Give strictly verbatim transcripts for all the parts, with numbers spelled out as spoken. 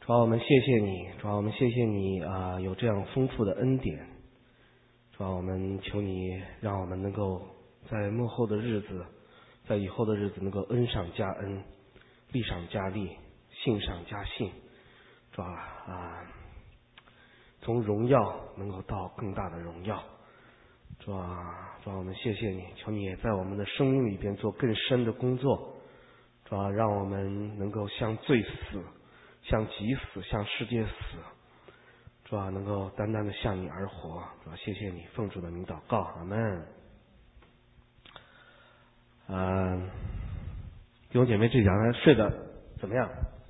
主啊，我们谢谢你，主啊，我们谢谢你啊、呃，有这样丰富的恩典。主啊，我们求你让我们能够在末后的日子，在以后的日子能够恩上加恩，利上加利，信上加信。主啊啊，从荣耀能够到更大的荣耀。主啊，主啊，我们谢谢你，求你也在我们的生命里边做更深的工作。主啊，让我们能够向罪死，向己死，向世界死。主啊，能够单单的向你而活。主啊，谢谢你，奉主的名祷告，阿门。嗯、呃，弟兄姐妹，这两天睡得怎么样？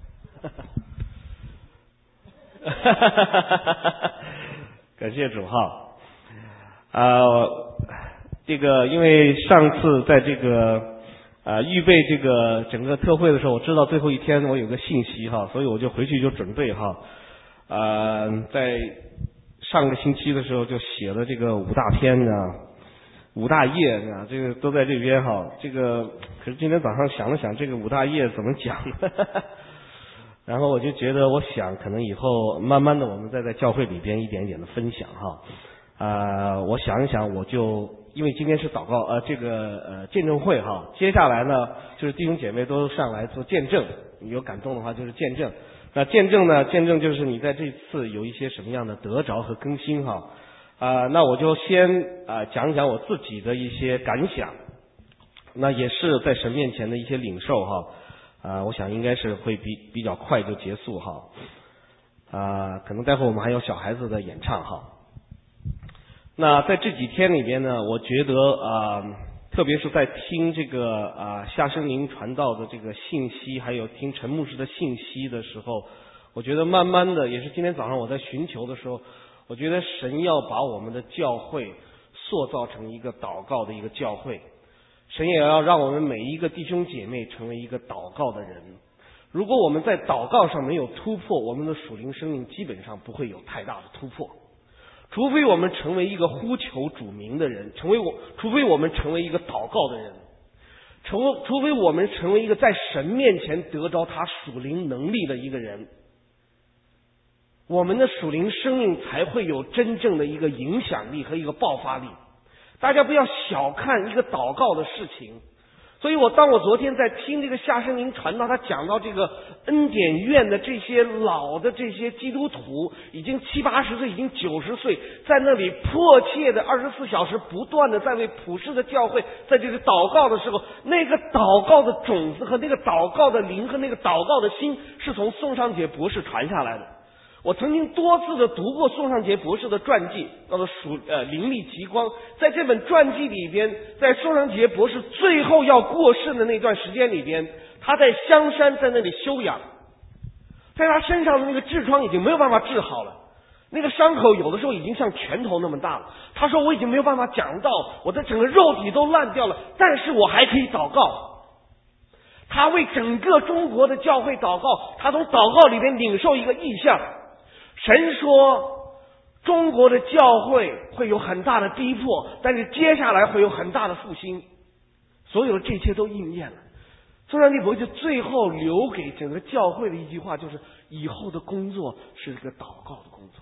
感谢主哈。啊、呃，这个因为上次在这个啊、呃，预备这个整个特会的时候，我知道最后一天我有个信息哈，所以我就回去就准备哈。呃，在上个星期的时候就写了这个五大篇呢，五大页啊，这个都在这边哈。这个可是今天早上想了想，这个五大页怎么讲？然后我就觉得，我想可能以后慢慢的我们再在教会里边一点一点的分享哈。啊、呃，我想一想，我就因为今天是祷告呃这个呃见证会哈，接下来呢就是弟兄姐妹都上来做见证，你有感动的话就是见证。那见证呢，见证就是你在这次有一些什么样的得着和更新哈。啊、呃，那我就先啊、呃、讲讲我自己的一些感想，那也是在神面前的一些领受哈。啊、呃，我想应该是会比比较快就结束哈。啊、呃，可能待会儿我们还有小孩子的演唱哈。那在这几天里边呢，我觉得啊、呃，特别是在听这个啊、呃、夏生灵传道的这个信息，还有听陈牧师的信息的时候，我觉得慢慢的，也是今天早上我在寻求的时候，我觉得神要把我们的教会塑造成一个祷告的一个教会，神也要让我们每一个弟兄姐妹成为一个祷告的人。如果我们在祷告上没有突破，我们的属灵生命基本上不会有太大的突破。除非我们成为一个呼求主名的人，成为我，除非我们成为一个祷告的人，成，除非我们成为一个在神面前得着他属灵能力的一个人，我们的属灵生命才会有真正的一个影响力和一个爆发力。大家不要小看一个祷告的事情。所以我当我昨天在听这个夏生灵传道，他讲到这个恩典院的这些老的这些基督徒，已经七八十岁，已经九十岁，在那里迫切的二十四小时不断的在为普世的教会在这里祷告的时候，那个祷告的种子和那个祷告的灵和那个祷告的心是从宋尚杰博士传下来的。我曾经多次的读过宋尚杰博士的传记，叫做《属呃灵力极光》。在这本传记里边，在宋尚杰博士最后要过世的那段时间里边，他在香山在那里休养，在他身上的那个痔疮已经没有办法治好了，那个伤口有的时候已经像拳头那么大了。他说我已经没有办法讲道，我的整个肉体都烂掉了，但是我还可以祷告。他为整个中国的教会祷告，他从祷告里边领受一个意象。神说中国的教会会有很大的逼迫，但是接下来会有很大的复兴。所有的这些都应验了。宋尚杰博士最后留给整个教会的一句话，就是以后的工作是一个祷告的工作。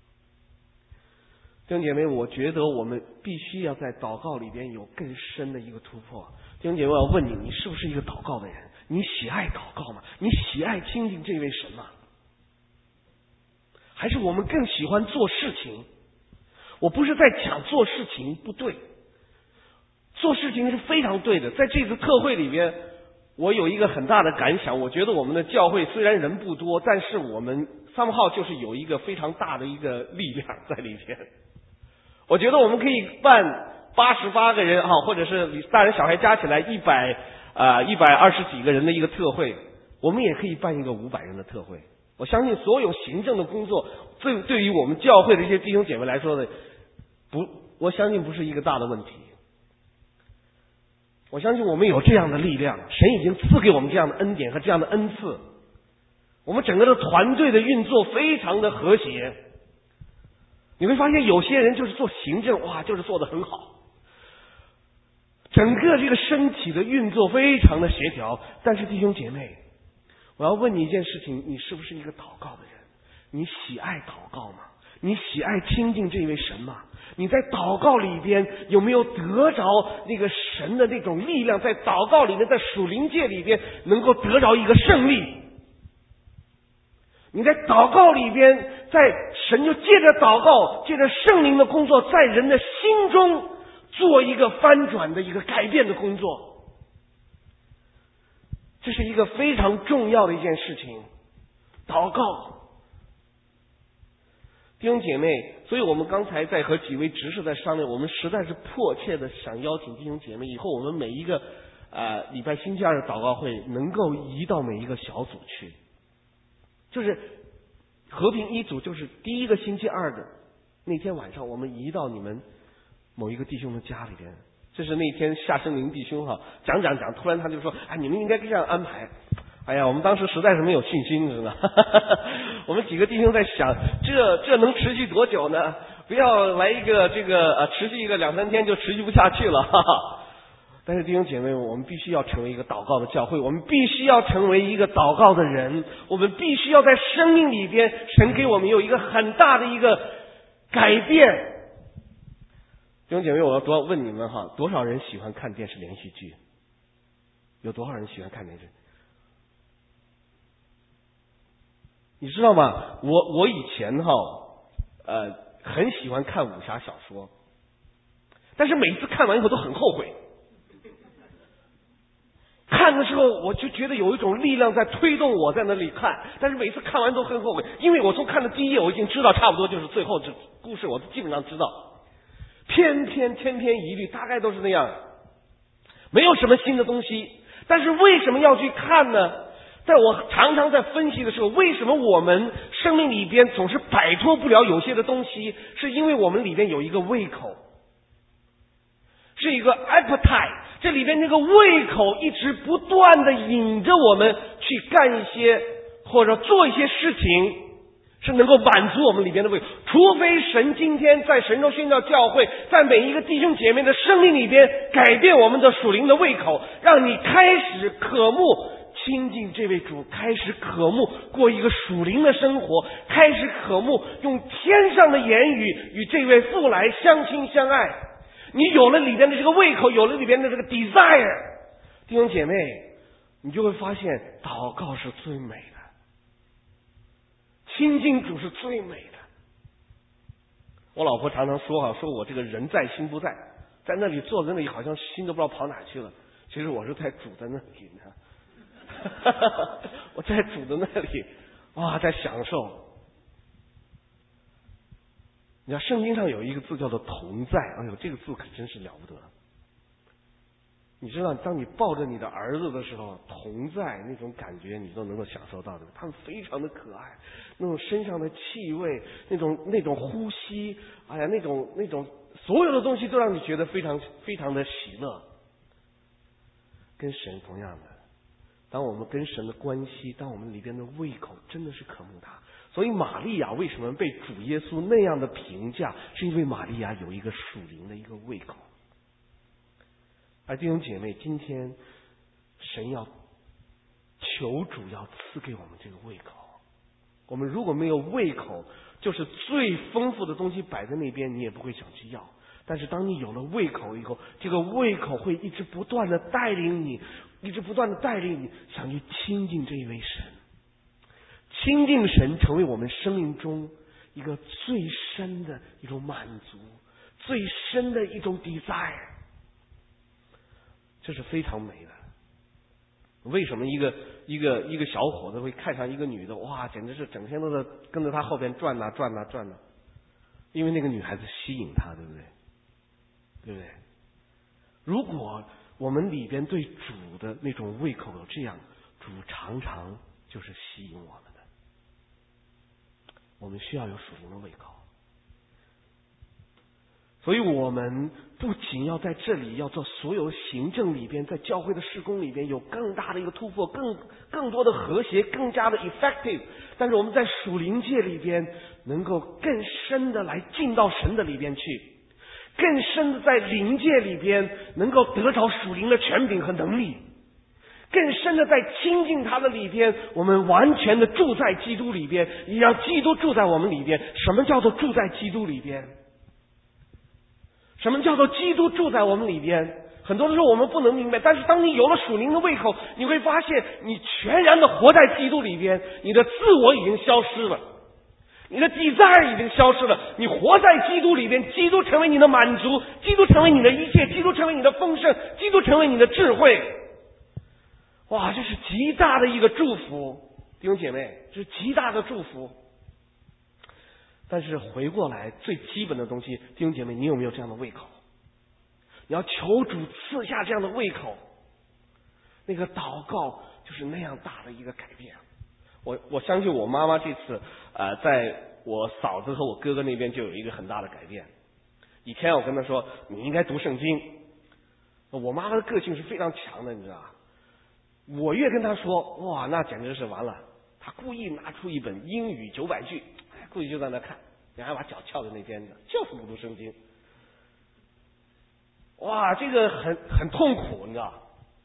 弟兄姐妹，我觉得我们必须要在祷告里边有更深的一个突破。弟兄姐妹，我要问你，你是不是一个祷告的人？你喜爱祷告吗？你喜爱亲近这位神吗？还是我们更喜欢做事情？我不是在讲做事情不对，做事情是非常对的。在这次特会里边，我有一个很大的感想，我觉得我们的教会虽然人不多，但是我们somehow就是有一个非常大的一个力量在里边。我觉得我们可以办八十八个人哈，或者是大人小孩加起来一百啊一百二十几个人的一个特会，我们也可以办一个五百人的特会。我相信所有行政的工作，对对于我们教会的一些弟兄姐妹来说呢，不，我相信不是一个大的问题。我相信我们有这样的力量，神已经赐给我们这样的恩典和这样的恩赐。我们整个的团队的运作非常的和谐。你会发现有些人就是做行政，哇，就是做得很好。整个这个身体的运作非常的协调，但是弟兄姐妹， 我要问你一件事情，你是不是一个祷告的人？你喜爱祷告吗？你喜爱亲近这位神吗？你在祷告里边有没有得着那个神的那种力量，在祷告里面，在属灵界里边能够得着一个胜利？你在祷告里边，在神就借着祷告，借着圣灵的工作，在人的心中做一个翻转的一个改变的工作。这是一个非常重要的一件事情，祷告。弟兄姐妹，所以我们刚才在和几位执事在商量，我们实在是迫切的想邀请弟兄姐妹，以后我们每一个呃礼拜星期二的祷告会能够移到每一个小组去，就是和平一组，就是第一个星期二的那天晚上，我们移到你们某一个弟兄的家里边。这是那天夏生林弟兄哈讲讲讲，突然他就说：“哎，你们应该这样安排。”哎呀，我们当时实在是没有信心，是吧？我们几个弟兄在想，这这能持续多久呢？不要来一个这个呃，持续一个两三天就持续不下去了。哈哈。但是弟兄姐妹，我们必须要成为一个祷告的教会，我们必须要成为一个祷告的人，我们必须要在生命里边，神给我们有一个很大的一个改变。弟兄姐妹，我要多问你们哈，多少人喜欢看电视连续剧？有多少人喜欢看电视？你知道吗？我我以前哈呃很喜欢看武侠小说，但是每次看完以后都很后悔。看的时候我就觉得有一种力量在推动我在那里看，但是每次看完都很后悔，因为我从看的第一页我已经知道差不多就是最后这故事，我基本上知道，偏偏千篇一律，大概都是那样，没有什么新的东西。但是为什么要去看呢？在我常常在分析的时候，为什么我们生命里边总是摆脱不了有些的东西，是因为我们里边有一个胃口，是一个 appetite， 这里边那个胃口一直不断的引着我们去干一些或者做一些事情，是能够满足我们里边的胃口。除非神今天在神州宣教教会，在每一个弟兄姐妹的生命里边改变我们的属灵的胃口，让你开始渴慕亲近这位主，开始渴慕过一个属灵的生活，开始渴慕用天上的言语与这位父来相亲相爱。你有了里边的这个胃口，有了里边的这个 desire， 弟兄姐妹，你就会发现祷告是最美的，亲近主是最美的。我老婆常常说哈，说我这个人在心不在，在那里坐在那里好像心都不知道跑哪去了，其实我是在主在那里呢。我在主的那里，哇，在享受。你看圣经上有一个字叫做同在，哎呦，这个字可真是了不得。你知道，当你抱着你的儿子的时候，同在那种感觉你都能够享受到的。他们非常的可爱，那种身上的气味，那种那种呼吸，哎呀，那种那种所有的东西都让你觉得非常非常的喜乐。跟神同样的，当我们跟神的关系，当我们里边的胃口真的是渴慕他。所以玛利亚为什么被主耶稣那样的评价，是因为玛利亚有一个属灵的一个胃口。而弟兄姐妹，今天神要求主要赐给我们这个胃口。我们如果没有胃口，就是最丰富的东西摆在那边，你也不会想去要。但是当你有了胃口以后，这个胃口会一直不断的带领你，一直不断的带领你想去亲近这一位神。亲近神成为我们生命中一个最深的一种满足，最深的一种 desire， 这是非常美的。为什么一个一个一个小伙子会看上一个女的，哇，简直是整天都在跟着他后边转呐转呐转呐？因为那个女孩子吸引他，对不对？对不对？如果我们里边对主的那种胃口有这样，主常常就是吸引我们的。我们需要有属灵的胃口，所以我们不仅要在这里要做所有行政里边，在教会的事工里边有更大的一个突破，更更多的和谐，更加的 effective， 但是我们在属灵界里边能够更深的来进到神的里边去，更深的在灵界里边能够得着属灵的权柄和能力， 更深的在亲近他的里边，我们完全的住在基督里边，也让基督住在我们里边。什么叫做住在基督里边？什么叫做基督住在我们里边？很多的时候我们不能明白，但是当你有了属灵的胃口，你会发现你全然的活在基督里边，你的自我已经消失了，你的 desire 已经消失了，你活在基督里边，基督成为你的满足，基督成为你的一切，基督成为你的丰盛，基督成为你的智慧。哇，这是极大的一个祝福，弟兄姐妹，这是极大的祝福。但是回过来最基本的东西，弟兄姐妹，你有没有这样的胃口？你要求主赐下这样的胃口，那个祷告就是那样大的一个改变。我我相信我妈妈这次呃，在我嫂子和我哥哥那边就有一个很大的改变。以前我跟她说你应该读圣经，我妈妈的个性是非常强的，你知道吧？我越跟她说，哇，那简直是完了。她故意拿出一本英语九百句，故意就在那看，然后把脚翘在那边的，就是不读圣经。哇，这个很很痛苦，你知道。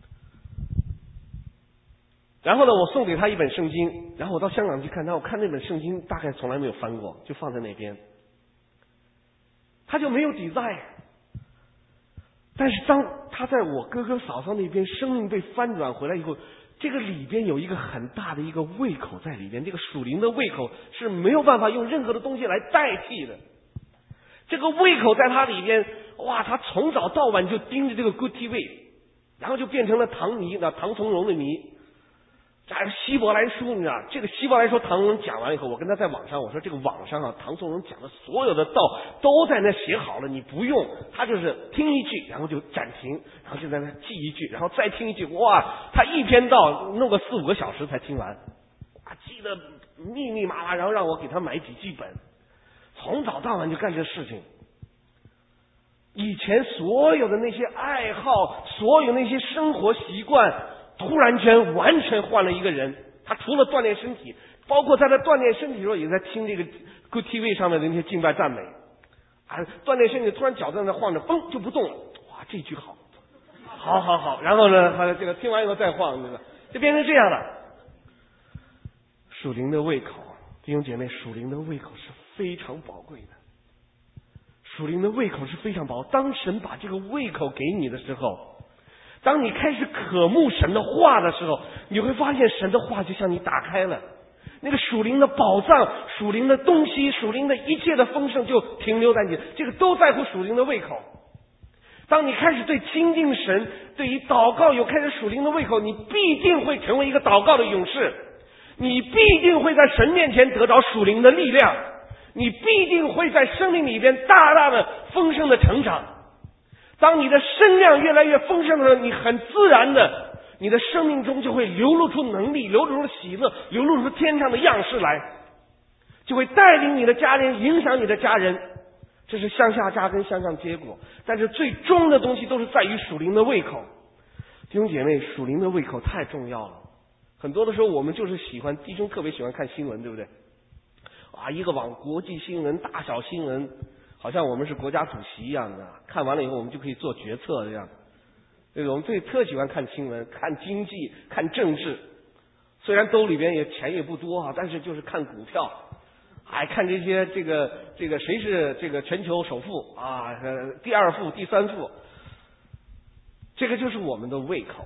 然后呢，我送给他一本圣经，然后我到香港去看他，我看那本圣经大概从来没有翻过，就放在那边，他就没有 desire。但是当他在我哥哥嫂嫂那边生命被翻转回来以后，这个里边有一个很大的一个胃口在里边，这个属灵的胃口是没有办法用任何的东西来代替的。这个胃口在他里边，哇，他从早到晚就盯着这个 Good T V， 然后就变成了唐迷，那唐从容的迷。这还是希伯来书，你知道，这个希伯来书唐从容讲完以后，我跟他在网上我说，这个网上啊，唐从容讲的所有的道都在那写好了，你不用，他就是听一句，然后就暂停，然后就在那记一句，然后再听一句，哇，他一篇道弄个四五个小时才听完，啊，记得密密麻麻，然后让我给他买笔记本，从早到晚就干这事情。以前所有的那些爱好，所有那些生活习惯，突然间完全换了一个人。他除了锻炼身体，包括在他锻炼身体的时候，也在听这个 Good T V 上面的那些敬拜赞美。啊，锻炼身体突然脚在那晃着，嘣就不动了。哇，这句好，好好好。然后呢，他这个听完以后再晃，对吧？就变成这样了。属灵的胃口，弟兄姐妹，属灵的胃口是非常宝贵的。属灵的胃口是非常宝，当神把这个胃口给你的时候，当你开始渴慕神的话的时候，你会发现神的话就向你打开了，那个属灵的宝藏、属灵的东西、属灵的一切的丰盛就停留在你，这个都在乎属灵的胃口。当你开始对亲近神、对于祷告有开始属灵的胃口，你必定会成为一个祷告的勇士，你必定会在神面前得着属灵的力量，你必定会在生命里边大大的丰盛的成长。当你的身量越来越丰盛的时候，你很自然的，你的生命中就会流露出能力，流露出喜乐，流露出天上的样式来，就会带领你的家人，影响你的家人。这是向下扎根，向上结果。但是最终的东西都是在于属灵的胃口。弟兄姐妹，属灵的胃口太重要了。很多的时候我们就是喜欢，弟兄特别喜欢看新闻，对不对？啊，一个网国际新闻、大小新闻，好像我们是国家主席一样的，看完了以后我们就可以做决策这样。对，我们最特喜欢看新闻，看经济，看政治。虽然兜里边也钱也不多啊，但是就是看股票，还看这些这个这个谁是这个全球首富啊，呃，第二富、第三富。这个就是我们的胃口。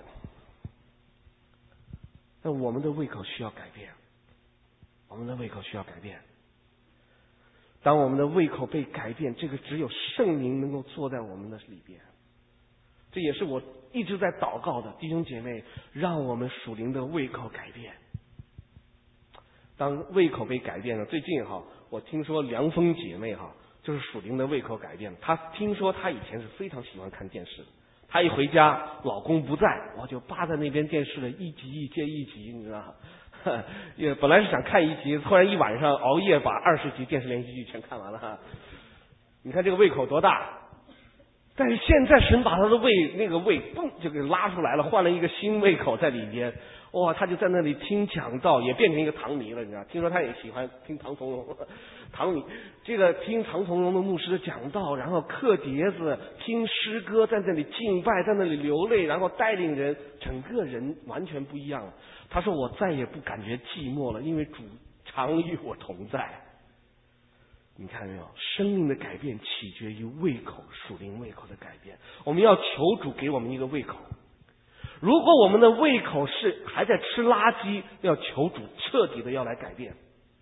那我们的胃口需要改变，我们的胃口需要改变。当我们的胃口被改变，这个只有圣灵能够坐在我们的里边。这也是我一直在祷告的，弟兄姐妹，让我们属灵的胃口改变。当胃口被改变了，最近哈，我听说梁峰姐妹哈，就是属灵的胃口改变了。她听说她以前是非常喜欢看电视，她一回家老公不在，我就扒在那边电视了，一集一接一集，你知道吗？也本来是想看一集，突然一晚上熬夜把二十集电视连续剧全看完了哈。你看这个胃口多大！但是现在神把他的胃那个胃嘣就给拉出来了，换了一个新胃口在里边。 哇，他就在那里听讲道，也变成一个唐迷了，你知道？听说他也喜欢听唐从容，唐迷这个听唐从容的牧师的讲道，然后刻碟子，听诗歌，在那里敬拜，在那里流泪，然后带领人，整个人完全不一样了。他说：“我再也不感觉寂寞了，因为主常与我同在。”你看没有？生命的改变取决于胃口，属灵胃口的改变。我们要求主给我们一个胃口。如果我们的胃口是还在吃垃圾，要求主彻底的要来改变，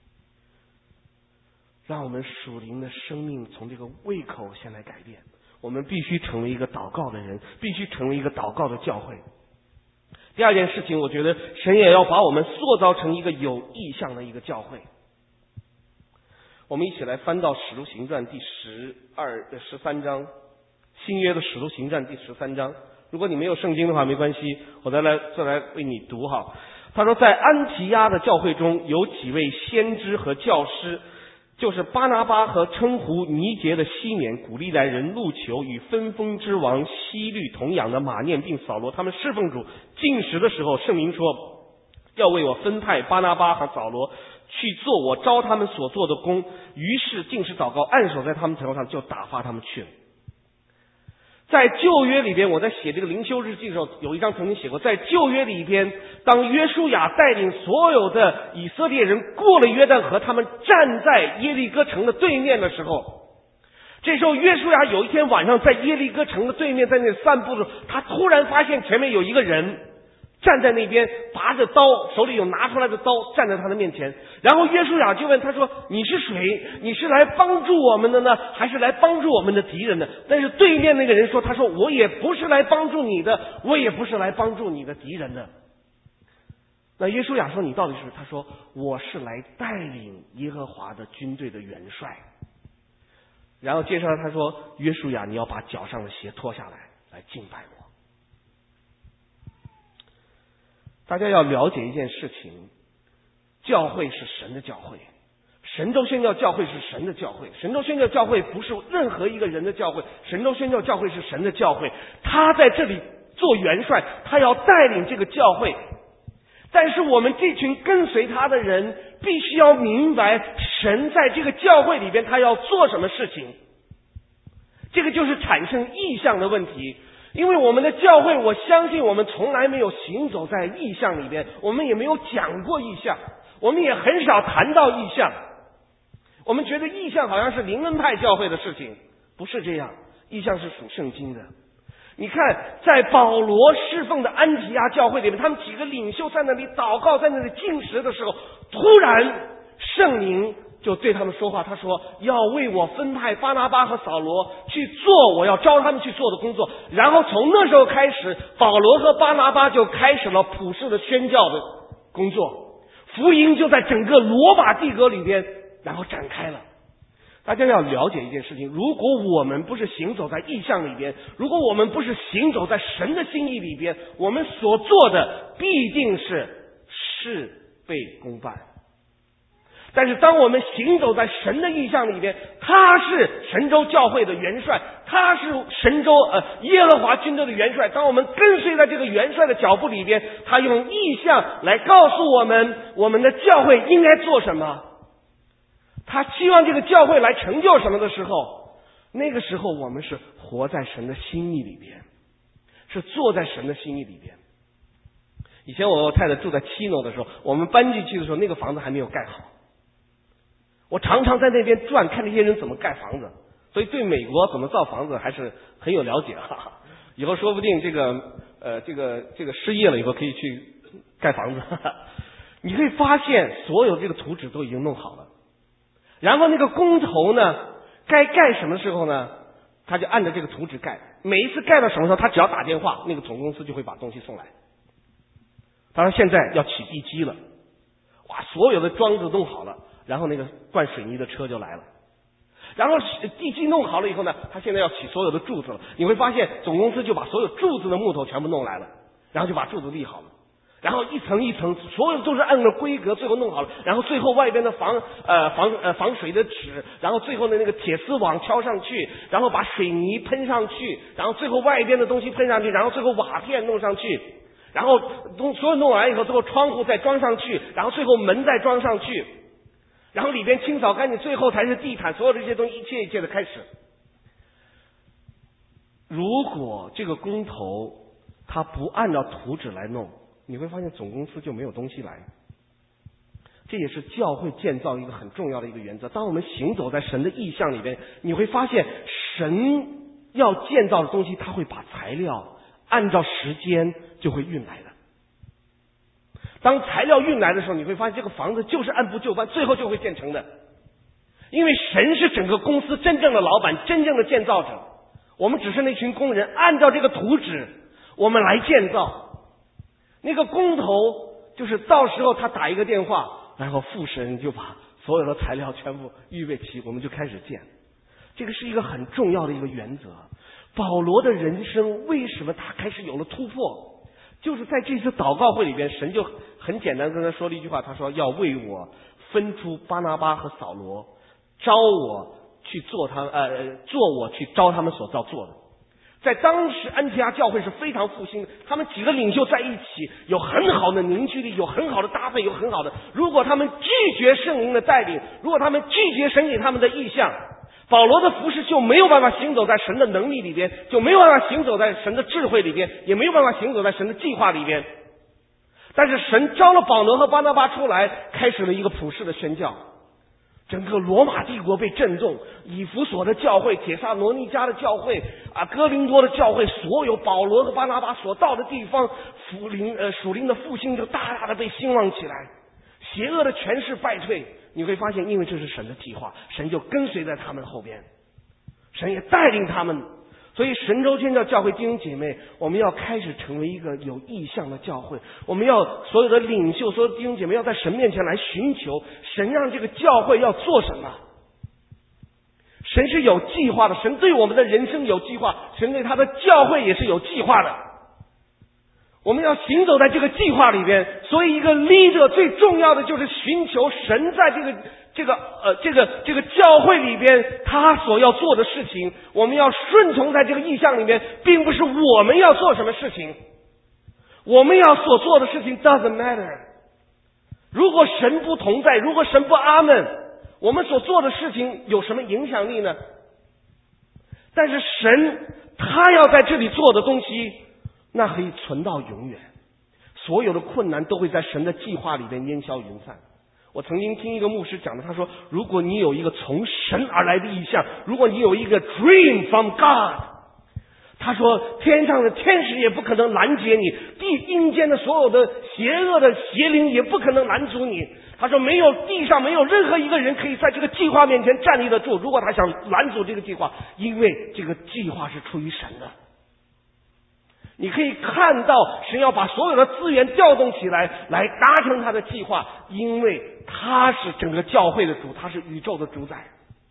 让我们属灵的生命从这个胃口先来改变。我们必须成为一个祷告的人，必须成为一个祷告的教会。第二件事情，我觉得神也要把我们塑造成一个有意向的一个教会。我们一起来翻到《使徒行传》第十二、十三章，新约的《使徒行传》第十三章。如果你没有圣经的话，没关系，我再来再来为你读哈。他说，在安提阿的教会中有几位先知和教师，就是巴拿巴和称呼尼结的西缅、古利来人路求与分封之王西律同养的马念并扫罗，他们侍奉主进食的时候，圣灵说要为我分派巴拿巴和扫罗去做我招他们所做的工，于是进食祷告，按手在他们头上，就打发他们去了。在旧约里边，我在写这个灵修日记的时候，有一章曾经写过，在旧约里边，当约书亚带领所有的以色列人过了约旦河，他们站在耶利哥城的对面的时候，这时候约书亚有一天晚上在耶利哥城的对面在那里散步的时候，他突然发现前面有一个人站在那边，拔着刀，手里有拿出来的刀，站在他的面前。然后约书亚就问他说：“你是谁？你是来帮助我们的呢，还是来帮助我们的敌人的？”但是对面那个人说：“他说我也不是来帮助你的，我也不是来帮助你的敌人的。”那约书亚说：“你到底是？”他说：“我是来带领耶和华的军队的元帅。”然后接下来他说：“约书亚，你要把脚上的鞋脱下来，来敬拜我。”大家要了解一件事情，教会是神的教会，神州宣教教会是神的教会，神州宣教教会不是任何一个人的教会，神州宣教教会是神的教会，他在这里做元帅，他要带领这个教会。但是我们这群跟随他的人必须要明白，神在这个教会里边他要做什么事情，这个就是产生意向的问题。因为我们的教会，我相信我们从来没有行走在意象里边，我们也没有讲过意象，我们也很少谈到意象。我们觉得意象好像是灵恩派教会的事情，不是这样，意象是属圣经的。你看，在保罗侍奉的安提阿教会里面，他们几个领袖在那里祷告，在那里禁食的时候，突然圣灵就对他们说话，他说要为我分派巴拿巴和扫罗去做我要招他们去做的工作。然后从那时候开始，保罗和巴拿巴就开始了普世的宣教的工作，福音就在整个罗马帝国里边然后展开了。大家要了解一件事情，如果我们不是行走在意象里边，如果我们不是行走在神的心意里边，我们所做的必定是事倍功半。但是当我们行走在神的意象里边，他是神州教会的元帅，他是神州呃耶和华军队的元帅。当我们跟随在这个元帅的脚步里边，他用意象来告诉我们我们的教会应该做什么，他希望这个教会来成就什么的时候，那个时候我们是活在神的心意里边，是坐在神的心意里边。以前我太太住在七楼的时候，我们搬进去的时候，那个房子还没有盖好。我常常在那边转，看那些人怎么盖房子，所以对美国怎么造房子还是很有了解哈。以后说不定这个呃这个这个失业了以后可以去盖房子。你会发现所有这个图纸都已经弄好了，然后那个工头呢，该盖什么时候呢，他就按照这个图纸盖。每一次盖到什么时候，他只要打电话，那个总公司就会把东西送来。当然现在要起地基了，哇，所有的桩子弄好了。然后那个灌水泥的车就来了，然后地基弄好了以后呢，他现在要起所有的柱子了。你会发现总公司就把所有柱子的木头全部弄来了，然后就把柱子立好了，然后一层一层所有都是按照规格最后弄好了，然后最后外边的防呃防呃防水的纸，然后最后的那个铁丝网敲上去，然后把水泥喷上去，然后最后外边的东西喷上去，然后最后瓦片弄上去， 然后所有弄完以后，最后窗户再装上去，然后最后门再装上去，然后里边清扫干净，最后才是地毯，所有的这些东西一切一切的开始。如果这个工头他不按照图纸来弄，你会发现总公司就没有东西来。这也是教会建造一个很重要的一个原则。当我们行走在神的意象里边，你会发现神要建造的东西，他会把材料按照时间就会运来的。当材料运来的时候，你会发现这个房子就是按部就班，最后就会建成的。因为神是整个公司真正的老板，真正的建造者，我们只是那群工人，按照这个图纸我们来建造。那个工头就是到时候他打一个电话，然后父神就把所有的材料全部预备齐，我们就开始建。这个是一个很重要的一个原则。保罗的人生为什么他开始有了突破？就是在这次祷告会里边，神就很简单跟他说了一句话，他说要为我分出巴拿巴和扫罗，招我去做他呃做我去招他们所造做的。在当时安提阿教会是非常复兴的，他们几个领袖在一起有很好的凝聚力，有很好的搭配，有很好的。如果他们拒绝圣灵的带领，如果他们拒绝神给他们的意象，保罗的服事就没有办法行走在神的能力里边，就没有办法行走在神的智慧里边，也没有办法行走在神的计划里边。但是神招了保罗和巴拿巴出来，开始了一个普世的宣教。整个罗马帝国被震动，以弗所的教会、帖撒罗尼迦的教会啊、哥林多的教会，所有保罗和巴拿巴所到的地方，福灵呃属灵的复兴就大大的被兴旺起来，邪恶的权势败退。你会发现，因为这是神的计划，神就跟随在他们后边，神也带领他们。所以神州宣教教会弟兄姐妹，我们要开始成为一个有意向的教会。我们要所有的领袖，所有的弟兄姐妹要在神面前来寻求神让这个教会要做什么。神是有计划的，神对我们的人生有计划，神对他的教会也是有计划的。我们要行走在这个计划里边，所以一个 leader 最重要的就是寻求神在这个这个呃这个这个教会里边他所要做的事情。我们要顺从在这个意象里面，并不是我们要做什么事情，我们要所做的事情 doesn't matter。如果神不同在，如果神不阿们，我们所做的事情有什么影响力呢？但是神他要在这里做的东西，那可以存到永远，所有的困难都会在神的计划里边烟消云散。我曾经听一个牧师讲的，他说，如果你有一个从神而来的意象，如果你有一个 dream from God， 他说天上的天使也不可能拦截你，地阴间的所有的邪恶的邪灵也不可能拦阻你。他说没有地上没有任何一个人可以在这个计划面前站立得住，如果他想拦阻这个计划，因为这个计划是出于神的。你可以看到神要把所有的资源调动起来，来达成他的计划，因为他是整个教会的主，他是宇宙的主宰。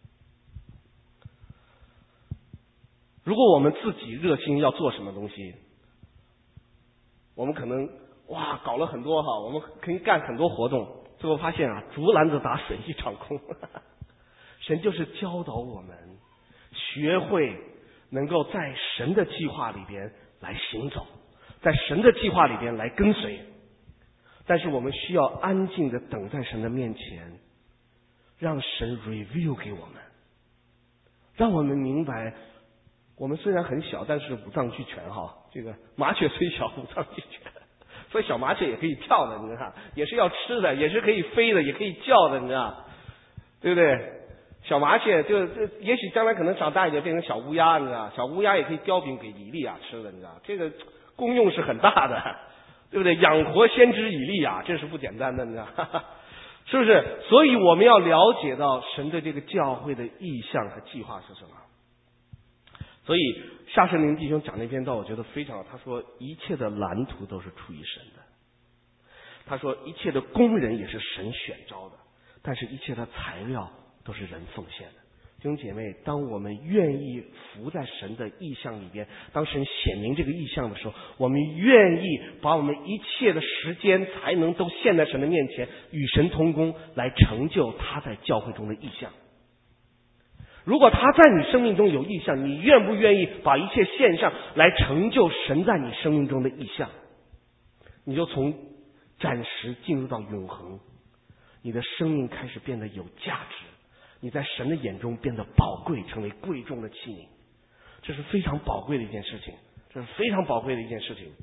如果我们自己热心要做什么东西，我们可能哇搞了很多哈，我们可以干很多活动，最后发现啊，竹篮子打水一场空。神就是教导我们学会能够在神的计划里边来行走，在神的计划里边来跟随。但是我们需要安静的等在神的面前，让神 review 给我们，让我们明白我们虽然很小，但是五脏俱全哈。这个麻雀虽小，五脏俱全，所以小麻雀也可以跳的，你知道，也是要吃的，也是可以飞的，也可以叫的，你知道，对不对？小麻雀就就也许将来可能长大一点变成小乌鸦，你知道，小乌鸦也可以叼饼给以利亚吃的，你知道，这个功用是很大的，对不对？养活先知以利亚，这是不简单的，你知道，是不是？所以我们要了解到神对这个教会的意向和计划是什么。所以夏圣灵弟兄讲那篇道，我觉得非常好。他说一切的蓝图都是出于神的，他说一切的工人也是神选召的，但是一切的材料都是人奉献的。弟兄姐妹，当我们愿意服在神的意象里边，当神显明这个意象的时候，我们愿意把我们一切的时间才能都献在神的面前，与神同工，来成就他在教会中的意象。如果他在你生命中有意象，你愿不愿意把一切献上来成就神在你生命中的意象？ 你就从暂时进入到永恒，你的生命开始变得有价值，你在神的眼中变得宝贵，成为贵重的器皿。这是非常宝贵的一件事情，这是非常宝贵的一件事情。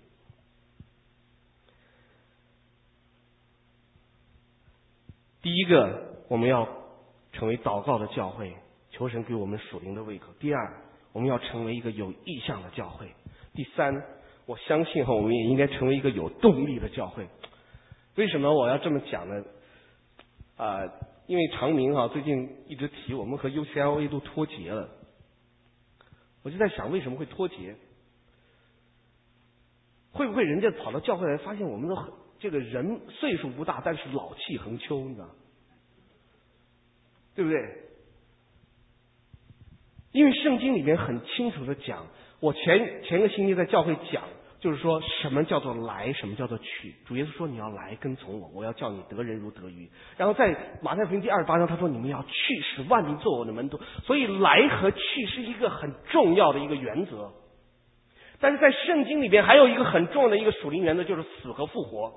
第一个，我们要成为祷告的教会，求神给我们属灵的胃口。第二，我们要成为一个有意向的教会。第三，我相信哈，我们也应该成为一个有动力的教会。为什么我要这么讲呢？啊、呃，因为长明哈最近一直提我们和 U C L A 都脱节了，我就在想为什么会脱节？会不会人家跑到教会来，发现我们的这个人岁数不大，但是老气横秋，你知道，对不对？因为圣经里面很清楚的讲，我前前个星期在教会讲，就是说什么叫做来，什么叫做去。主耶稣说你要来跟从我，我要叫你得人如得鱼。然后在马太福音第二十八章他说你们要去，使万民做我的门徒。所以来和去是一个很重要的一个原则。但是在圣经里边还有一个很重要的一个属灵原则，就是死和复活。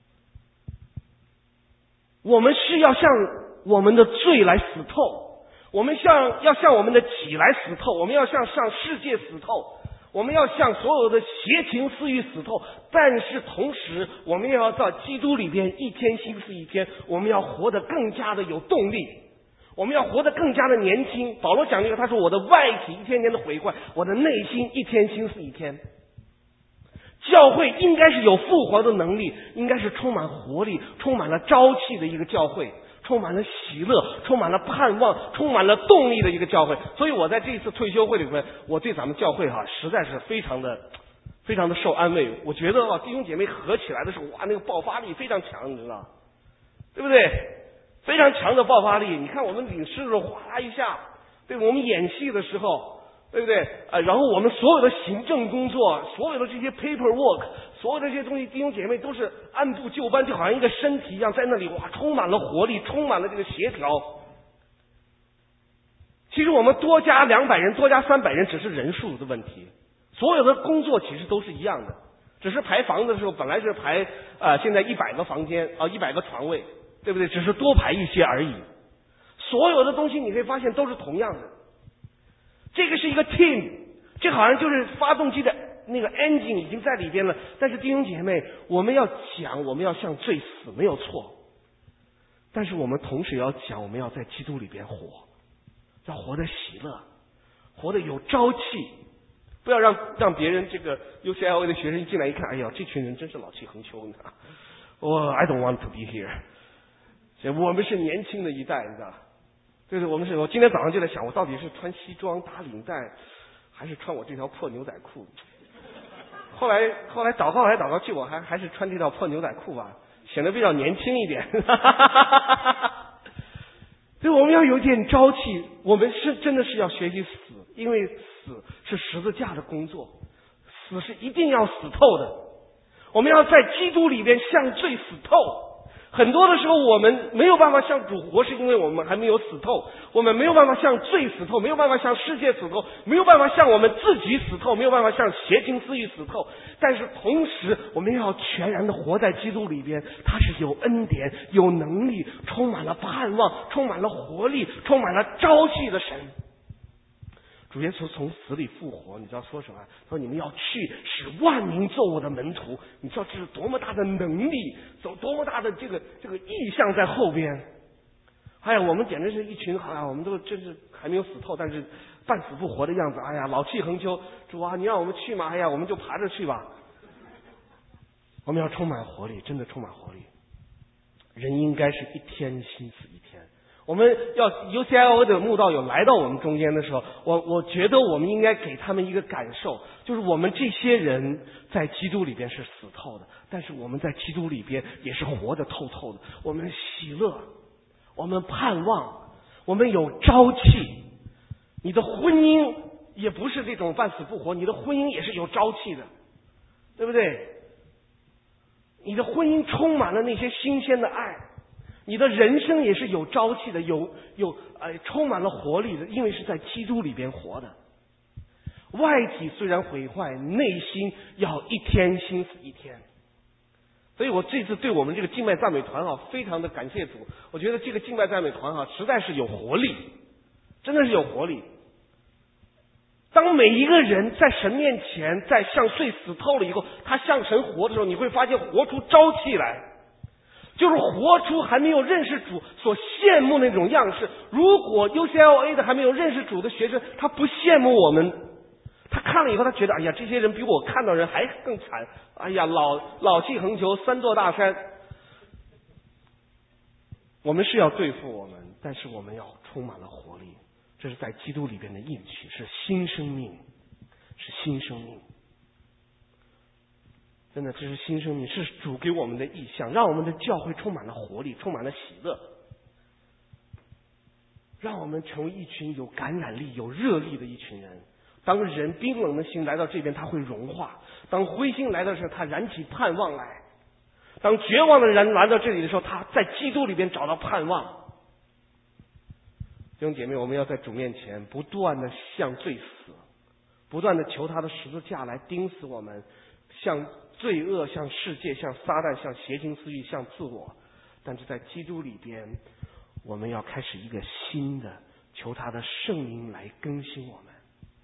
我们是要向我们的罪来死透，我们向要向我们的己来死透，我们要向向世界死透，我们要向所有的邪情私欲死透。但是同时我们要在基督里边一天新似一天，我们要活得更加的有动力，我们要活得更加的年轻。保罗讲这个，他说我的外体一天天的毁坏，我的内心一天新似一天。教会应该是有复活的能力，应该是充满活力，充满了朝气的一个教会，充满了喜乐，充满了盼望，充满了动力的一个教会。所以我在这一次退休会里面，我对咱们教会哈实在是非常的非常的受安慰。我觉得啊，弟兄姐妹合起来的时候，哇，那个爆发力非常强，你知道，对不对？非常强的爆发力。你看我们领诗的时候，哗啦一下，对，我们演戏的时候，对不对？呃，然后我们所有的行政工作，所有的这些 paperwork， 所有的这些东西，弟兄姐妹都是按部就班，就好像一个身体一样，在那里哇，充满了活力，充满了这个协调。其实我们多加两百人，多加三百人，只是人数的问题，所有的工作其实都是一样的，只是排房子的时候本来是排呃现在一百个房间啊，一百个床位，对不对？只是多排一些而已。所有的东西你可以发现都是同样的。这个是一个 team， 这好像就是发动机的那个 engine 已经在里边了。但是弟兄姐妹，我们要讲，我们要向罪死，没有错。但是我们同时要讲，我们要在基督里边活，要活得喜乐，活得有朝气。不要让让别人这个 U C L A 的学生进来一看，哎呀，这群人真是老气横秋，你知道？我 I don't want to be here。我们是年轻的一代，你知道？对对，我们是我今天早上就在想，我到底是穿西装打领带，还是穿我这条破牛仔裤？后来后来祷告来祷告去，我还还是穿这条破牛仔裤吧，显得比较年轻一点。所以我们要有点朝气，我们是真的是要学习死，因为死是十字架的工作，死是一定要死透的。我们要在基督里边向罪死透。很多的时候我们没有办法向主活，是因为我们还没有死透，我们没有办法向罪死透，没有办法向世界死透，没有办法向我们自己死透，没有办法向邪情私欲死透。但是同时我们要全然的活在基督里边，他是有恩典，有能力，充满了盼望，充满了活力，充满了朝气的神。主耶稣从死里复活，你知道说什么？说你们要去使万民做我的门徒。你知道这是多么大的能力，走多么大的这个这个意象在后边。哎呀，我们简直是一群，哎呀，我们都真是还没有死透，但是半死不活的样子。哎呀，老气横秋。主啊，你让我们去吗？哎呀，我们就爬着去吧。我们要充满活力，真的充满活力。人应该是一天心死一天。我们要 U C L A 的慕道友来到我们中间的时候，我我觉得我们应该给他们一个感受，就是我们这些人在基督里边是死透的，但是我们在基督里边也是活得透透的。我们喜乐，我们盼望，我们有朝气。你的婚姻也不是这种半死不活，你的婚姻也是有朝气的，对不对？你的婚姻充满了那些新鲜的爱，你的人生也是有朝气的，有有呃充满了活力的，因为是在基督里边活的。外体虽然毁坏，内心要一天新死一天。 所以我这次对我们这个敬拜赞美团啊，非常的感谢主。我觉得这个敬拜赞美团啊，实在是有活力，真的是有活力。当每一个人在神面前，在像罪死透了以后，他向神活的时候，你会发现活出朝气来，就是活出还没有认识主所羡慕那种样式。如果 U C L A 的还没有认识主的学生，他不羡慕我们，他看了以后，他觉得哎呀，这些人比我看到人还更惨，哎呀，老老气横秋，三座大山。我们是要对付我们，但是我们要充满了活力。这是在基督里边的应许，是新生命，是新生命。真的，这是新生命，是主给我们的意象，让我们的教会充满了活力，充满了喜乐，让我们成为一群有感染力、有热力的一群人。当人冰冷的心来到这边，他会融化；当灰心来到的时候，他燃起盼望来；当绝望的人来到这里的时候，他在基督里边找到盼望。弟兄姐妹，我们要在主面前不断的向罪死，不断的求他的十字架来钉死我们，向罪恶、向世界、向撒旦、向邪情私欲、向自我。但是在基督里边，我们要开始一个新的，求他的圣灵来更新我们，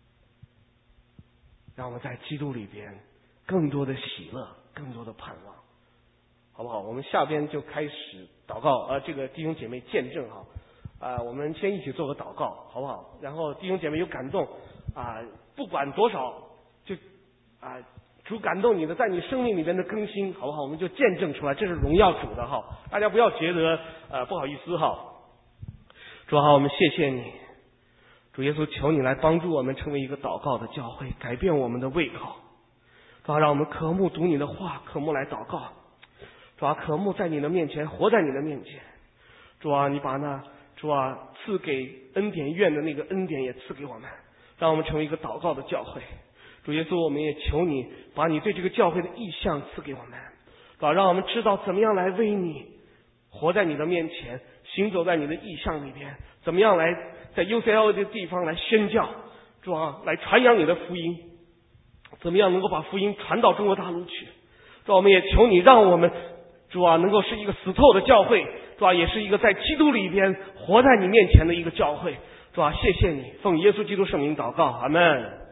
让我们在基督里边更多的喜乐，更多的盼望，好不好？我们下边就开始祷告，呃，这个弟兄姐妹见证哈。啊、呃，我们先一起做个祷告，好不好？然后弟兄姐妹有感动啊、呃，不管多少，就啊、呃，主感动你的，在你生命里边的更新，好不好？我们就见证出来，这是荣耀主的哈。大家不要觉得呃不好意思哈。主好，我们谢谢你，主耶稣，求你来帮助我们成为一个祷告的教会，改变我们的胃口。主啊，让我们渴慕读你的话，渴慕来祷告。主啊，渴慕在你的面前，活在你的面前。主啊，你把那主啊，赐给恩典院的那个恩典也赐给我们，让我们成为一个祷告的教会。主耶稣，我们也求你把你对这个教会的意向赐给我们，主啊，让我们知道怎么样来为你活在你的面前，行走在你的意向里边，怎么样来在 U C L 的地方来宣教，主啊，来传扬你的福音，怎么样能够把福音传到中国大陆去。主啊，我们也求你让我们主啊能够是一个死透的教会，主啊，也是一个在基督里边活在你面前的一个教会。主啊，谢谢你，奉耶稣基督圣名祷告，阿们。